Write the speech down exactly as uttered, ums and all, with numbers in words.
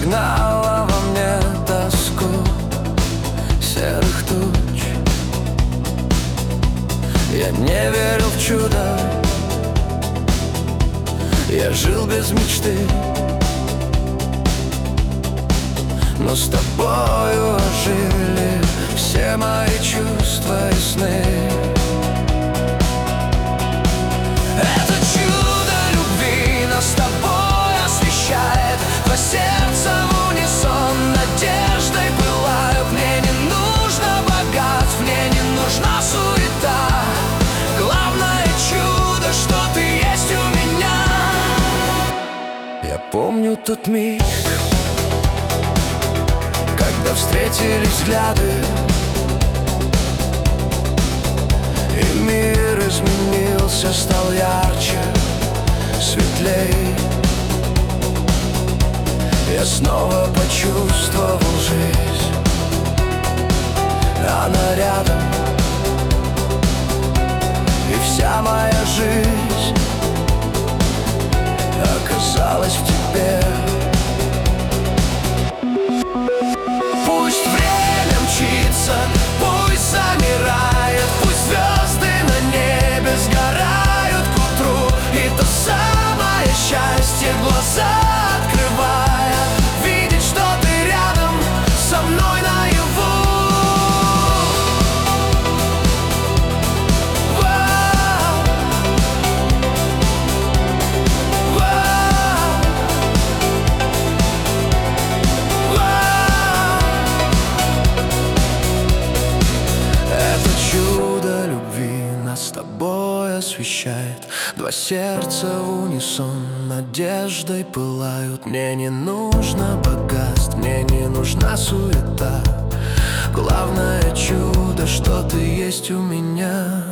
загнала во мне тоску серых туч. Я не верил в чудо, я жил без мечты, но с тобою ожили все мои чувства и сны. Это чудо любви нас с тобой освещает. Два сердца в унисон надеждой пылают. Мне не нужно богатств, мне не нужна суета. Главное чудо, что ты есть у меня. Я помню тот миг, когда встретились взгляды, и мир изменился, стал ярче, светлей. Я снова почувствовал жизнь, она рядом, и вся моя жизнь оказалась в тебе. Пусть время мчится, пусть замирает, пусть звезды на небе сгорают к утру, и то самое счастье, глаза открывая, видеть, что ты рядом со мной наяву. Вау, вау, вау. Это чудо любви нас с тобой освещает. Два сердца в унисон надеждой пылают. Мне не нужно богатств, мне не нужна суета. Главное чудо, что ты есть у меня.